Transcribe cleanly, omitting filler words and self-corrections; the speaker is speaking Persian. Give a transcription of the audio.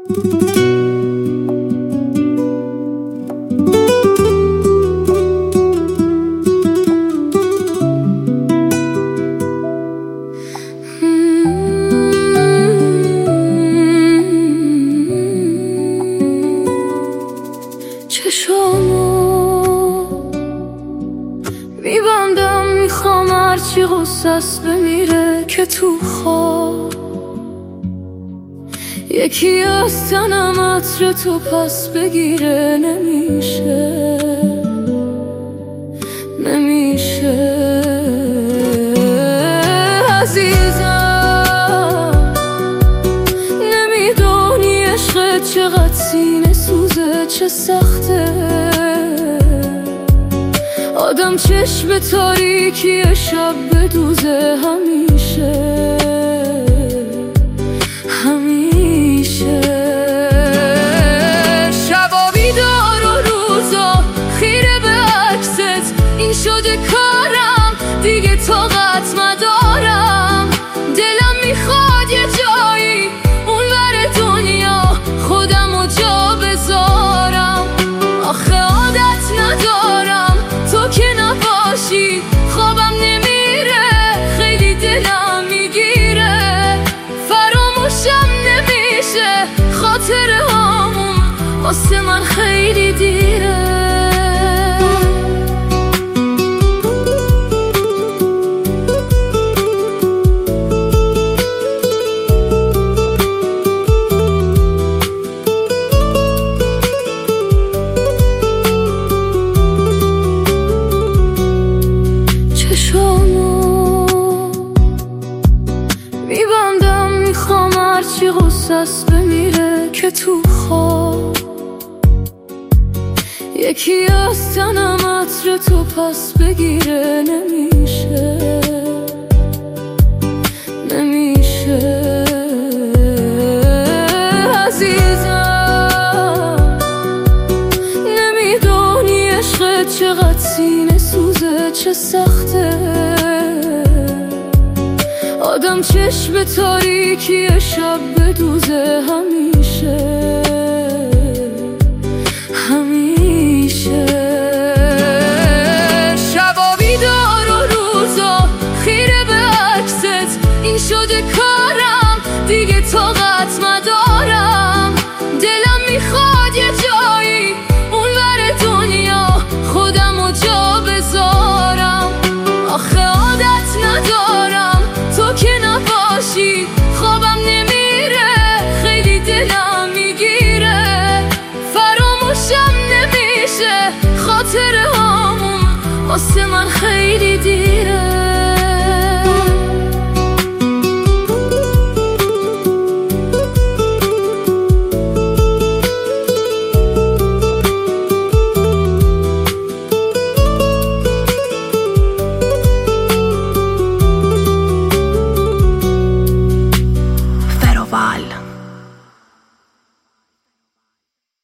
میبندم، میخوام هرچی غصه‌ست بمیره که تو خواب یکی از تنم عطر تو پس بگیره. نمیشه عزیزم، نمیدونی عشقت چقدر سینه سوزه، چه سخته آدم چشم تاریکی شب بدوزه. همیشه شبا بیدار و روزا خیره به عکست، این شده کارم دیگه طاقت ندارم. دلم میخواد یه جایی اونور دنیا خودمو جا بذارم، آخه عادت ندارم تو که نباشی، خوابم نمیره، خیلی دلم میگیره، فراموشم نمیشه خاطره هامون، واسه من خیلی دیره. میبندم، میخوام هرچی غصه‌ست بمیره که تو خواب یکی از تنم عطر تو پس بگیره. نمیشه عزیزم، نمیدونی عشقت چقدر سینه سوزه، چه سخته آدم چشم تاریکی شب بدوزه. همیشه شبا بیدار و روزا خیره به عکست، این شده کارم دیگه طاقت ندارم. دلم میخواد یه جایی اونور دنیا خودمو جا بذارم، آخه عادت ندارم تو که نباشی، خوابم نمیره، خیلی دلم میگیره، فراموشم نمیشه خاطره هامون، واسه من خیلی دیره.